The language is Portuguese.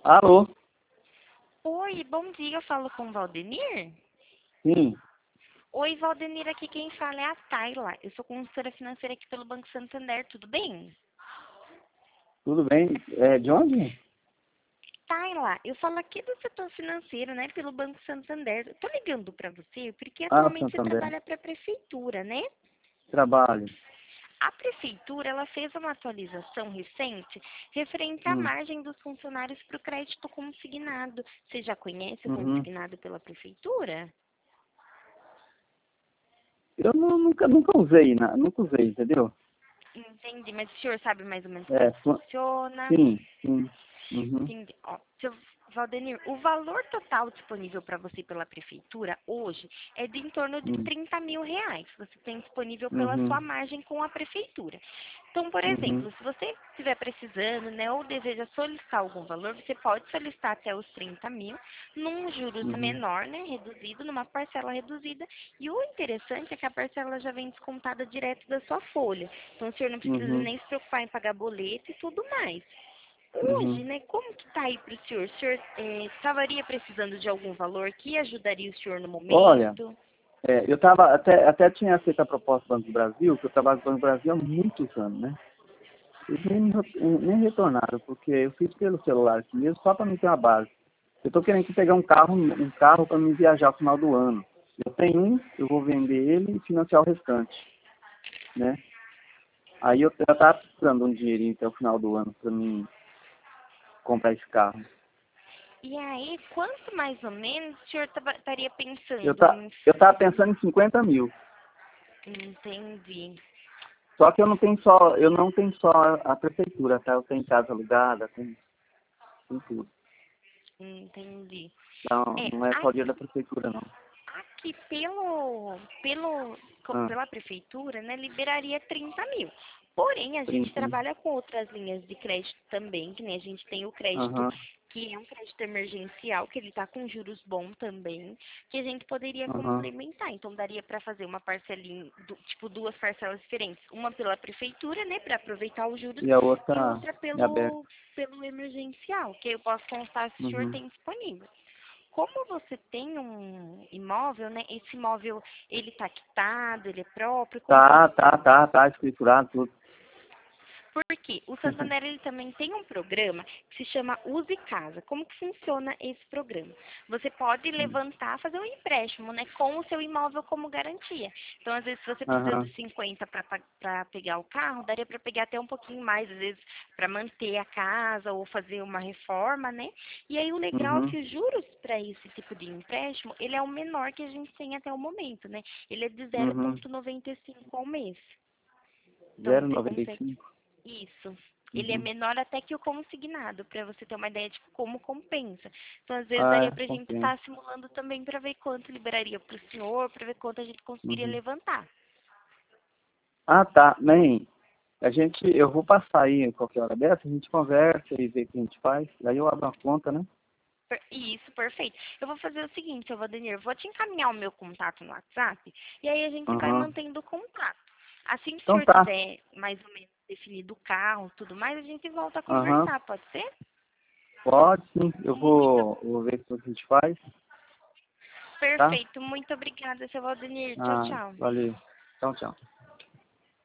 Alô? Oi, bom dia, eu falo com o Valdenir? Sim, Oi, Valdenir, aqui quem fala é a Tayla. Eu sou consultora financeira aqui pelo Banco Santander, tudo bem? tudo bem. De onde? Tayla, eu falo aqui do setor financeiro, né, pelo Banco Santander. Eu tô ligando pra você porque Ah, atualmente você Santander. trabalha para a prefeitura, né? Trabalho. A prefeitura, ela fez uma atualização recente referente à Hum. margem dos funcionários para o crédito consignado. Você já conhece o Uhum. consignado pela prefeitura? Eu nunca usei, nunca usei, entendeu? Entendi, mas o senhor sabe mais ou menos como É, que funciona? sim, sim. Uhum. Entendi. Ó, seu Valdenir, o valor total disponível para você pela prefeitura hoje é de em torno de Uhum. 30 mil reais. Você tem disponível pela Uhum. sua margem com a prefeitura. Então, por Uhum. exemplo, se você estiver precisando, né, ou deseja solicitar algum valor, você pode solicitar até os 30 mil, num juros Uhum. menor, né, reduzido, numa parcela reduzida. E o interessante é que a parcela já vem descontada direto da sua folha. Então, o senhor não precisa Uhum. nem se preocupar em pagar boleto e tudo mais. Uhum. Hoje, né, como que tá aí para o senhor? O senhor estaria precisando de algum valor que ajudaria o senhor no Olha, momento? eu tava, até tinha feito a proposta do Banco do Brasil, que eu trabalho no Banco do Brasil há muitos anos, né? Eles nem retornaram, porque eu fiz pelo celular aqui mesmo, só para me ter uma base. Eu estou querendo pegar um carro para me viajar no final do ano. Eu tenho um, eu vou vender ele e financiar o restante, né? Aí eu estava precisando de um dinheirinho até o final do ano para mim comprar esse carro. E aí, quanto mais ou menos o senhor estaria Eu pensando tá, em... eu estava pensando em 50 mil. Entendi, Só que eu não tenho só a prefeitura, tá? Eu tenho casa alugada, tem tudo. entendi. Então, É, não é só dinheiro da prefeitura, não. aqui Ah, pela prefeitura, né, liberaria 30 mil. Porém, a gente 30 mil. trabalha com outras linhas de crédito também, que nem a gente tem o crédito Aham, que é um crédito emergencial, que ele está com juros bons também, que a gente poderia aham. complementar. Então, daria para fazer uma parcelinha, tipo duas parcelas diferentes. Uma pela prefeitura, né, para aproveitar os juros, E a e outra outra é aberta. pelo emergencial, que eu posso constar se o senhor Uhum. tem disponível. Como você tem um imóvel, né? Esse imóvel, ele tá quitado, ele é próprio, como que você... Tá escriturado tudo. Porque o Santander, ele também tem um programa que se chama Use Casa. Como que funciona esse programa? Você pode levantar, fazer um empréstimo, né? Com o seu imóvel como garantia. Então, às vezes, se você precisa Aham, de 50 para pegar o carro, daria para pegar até um pouquinho mais, às vezes, para manter a casa ou fazer uma reforma, né? E aí, o legal é uhum. que os juros para esse tipo de empréstimo, ele é o menor que a gente tem até o momento, né? Ele é de Uhum. 0,95 ao mês. Então, zero você noventa e consegue... cinco Isso. Ele é Uhum. menor até que o consignado, para você ter uma ideia de como compensa. Então, às vezes, Ah, daria é, para a gente compreendo. estar simulando também para ver quanto liberaria para o senhor, para ver quanto a gente conseguiria Uhum. levantar. Ah, tá. Bem, eu vou passar aí em qualquer hora dessa, a gente conversa e vê o que a gente faz. Daí eu abro uma conta, né? Isso, perfeito. Eu vou fazer o seguinte, seu Valdenir, eu vou te encaminhar o meu contato no WhatsApp e aí a gente vai Aham. mantendo o contato. Assim que o Então senhor tá. tiver mais ou menos definido o carro, tudo mais, a gente volta a Aham. conversar, pode ser? Pode sim. Eu Muito vou ver o que a gente faz, tá? perfeito. Muito obrigada, seu Valdenir. Tchau, Ah, tchau. valeu. Tchau, tchau.